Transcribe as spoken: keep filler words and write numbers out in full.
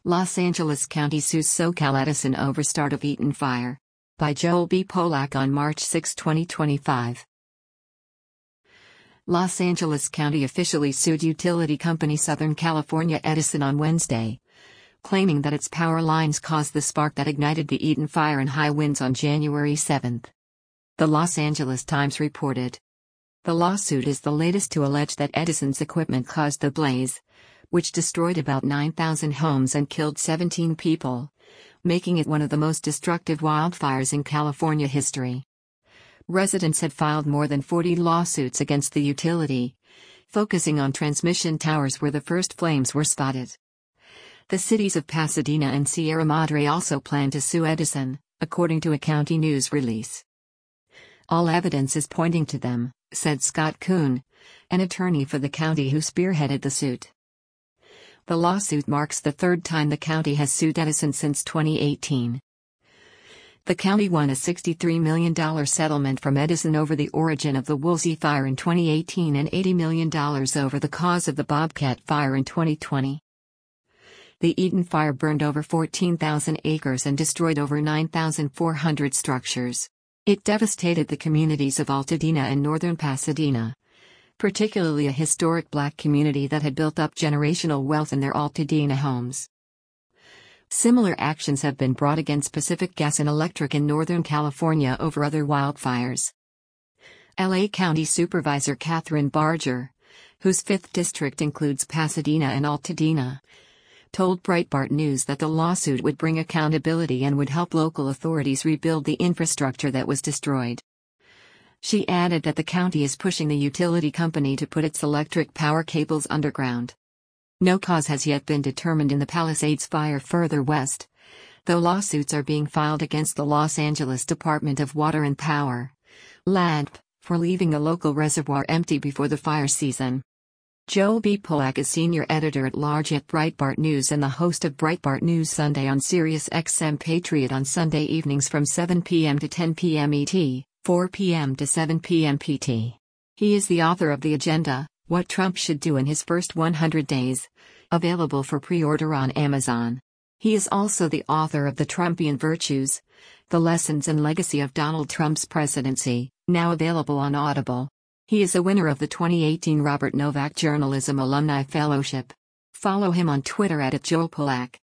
Los Angeles County sues SoCal Edison over start of Eaton fire. By Joel B. Polak on March sixth, twenty twenty-five. Los Angeles County officially sued utility company Southern California Edison on Wednesday, claiming that its power lines caused the spark that ignited the Eaton fire in high winds on January seventh. The Los Angeles Times reported. The lawsuit is the latest to allege that Edison's equipment caused the blaze, which destroyed about nine thousand homes and killed seventeen people, making it one of the most destructive wildfires in California history. Residents had filed more than forty lawsuits against the utility, focusing on transmission towers where the first flames were spotted. The cities of Pasadena and Sierra Madre also plan to sue Edison, according to a county news release. All evidence is pointing to them, said Scott Kuhn, an attorney for the county who spearheaded the suit. The lawsuit marks the third time the county has sued Edison since twenty eighteen. The county won a sixty-three million dollars settlement from Edison over the origin of the Woolsey fire in twenty eighteen and eighty million dollars over the cause of the Bobcat fire in twenty twenty. The Eaton fire burned over fourteen thousand acres and destroyed over nine thousand four hundred structures. It devastated the communities of Altadena and northern Pasadena, particularly a historic black community that had built up generational wealth in their Altadena homes. Similar actions have been brought against Pacific Gas and Electric in Northern California over other wildfires. L A County Supervisor Catherine Barger, whose fifth district includes Pasadena and Altadena, told Breitbart News that the lawsuit would bring accountability and would help local authorities rebuild the infrastructure that was destroyed. She added that the county is pushing the utility company to put its electric power cables underground. No cause has yet been determined in the Palisades fire further west, though lawsuits are being filed against the Los Angeles Department of Water and Power, L A D P, for leaving a local reservoir empty before the fire season. Joel B. Polak is senior editor-at-large at Breitbart News and the host of Breitbart News Sunday on Sirius X M Patriot on Sunday evenings from seven p m to ten p m E T, four p m to seven p m P T. He is the author of The Agenda, What Trump Should Do in His First one hundred days, available for pre-order on Amazon. He is also the author of The Trumpian Virtues, The Lessons and Legacy of Donald Trump's Presidency, now available on Audible. He is a winner of the twenty eighteen Robert Novak Journalism Alumni Fellowship. Follow him on Twitter at Joel Polak.